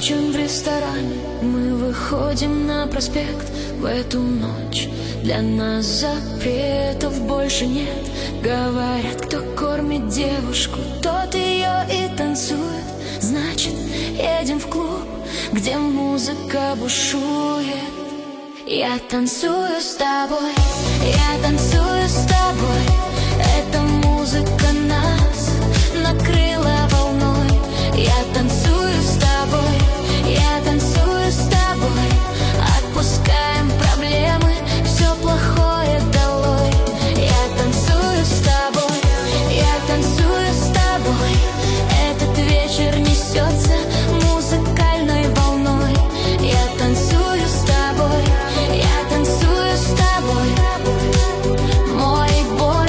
плачем в ресторане, мы выходим на проспект в эту ночь. Для нас запретов больше нет. Говорят, кто кормит девушку, тот ее и танцует. Значит, едем в клуб, где музыка бушует. Я танцую с тобой, я танцую с тобой. Эта музыка нас накрыла волной. Я танцую с тобой, я танцую с тобой. Отпускаем проблемы, все плохое долой. Я танцую с тобой, я танцую с тобой. Этот вечер несется музыкальной волной. Я танцую с тобой, я танцую с тобой. Мой бой.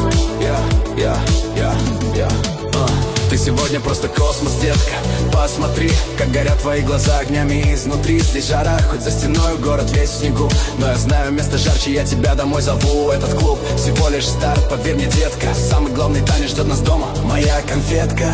Ты сегодня просто космос, детка. Посмотри, как горят твои глаза огнями изнутри. Здесь жара, хоть за стеной город весь в снегу. Но я знаю, место жарче, я тебя домой зову. Этот клуб всего лишь старт, поверь мне, детка. Самый главный танец ждет нас дома, моя конфетка.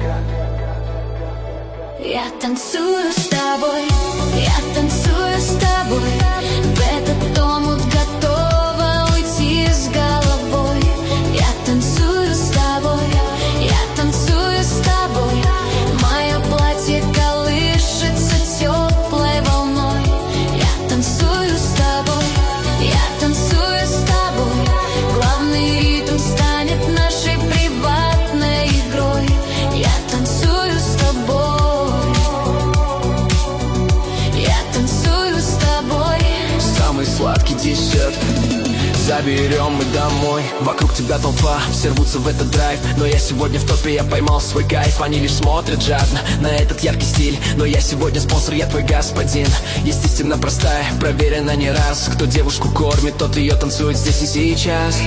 Я танцую с тобой, я танцую с тобой. В этот омут готова уйти с головой. Я танцую с тобой, я танцую с тобой. Мое платье колышется теплой волной. Я танцую с тобой, я танцую с тобой. Главный ритм станет нашей приватной игрой. Я танцую с тобой, я танцую с тобой. Самый сладкий десерт заберем мы домой. Вокруг тебя толпа, все рвутся в этот драйв. Но я сегодня в топе, я поймал свой кайф. Они лишь смотрят жадно на этот яркий стиль. Но я сегодня спонсор, я твой господин. Есть истина простая, проверена не раз. Кто девушку кормит, тот ее танцует здесь и сейчас.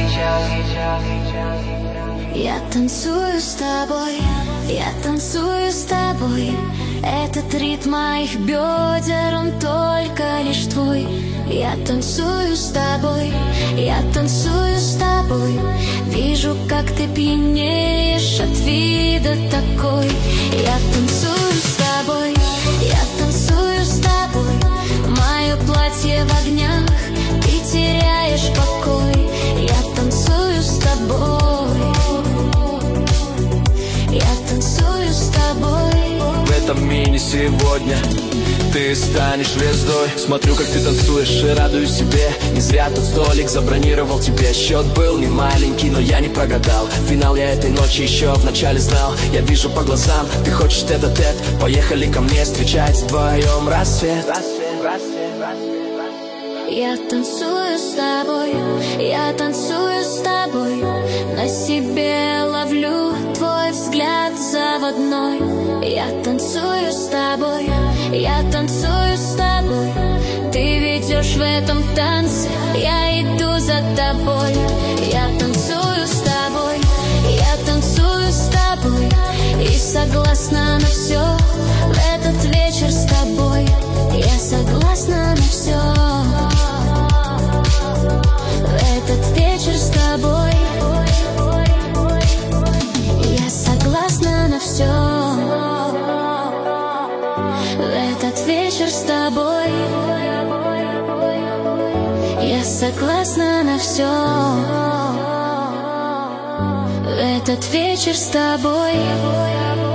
Я танцую с тобой, я танцую с тобой. Этот ритм моих бедер, он только лишь твой. Я танцую с тобой, я танцую с тобой. Вижу, как ты пьянеешь от вида такой. Я танцую с тобой, я танцую с тобой. Мое платье в огнях, ты теряешь покой. Я танцую с тобой, я танцую с тобой. В этом мини сегодня ты станешь звездой. Смотрю, как ты танцуешь и радуюсь себе. Не зря тот столик забронировал тебе. Счет был не маленький, но я не прогадал. Финал я этой ночи еще вначале знал. Я вижу по глазам, ты хочешь тет-а-тет. Поехали ко мне встречать вдвоем рассвет. Я танцую с тобой, я танцую с тобой. На себе ловлю твой взгляд заводной. Я танцую с тобой, я танцую с тобой. Ты ведешь в этом танце, я иду за тобой. Я танцую с тобой, я танцую с тобой. И согласна на все в этот вечер с тобой. Я согласна на все в этот вечер с тобой. Я согласна на все в этот вечер с тобой. Я согласна на все в этот вечер с тобой.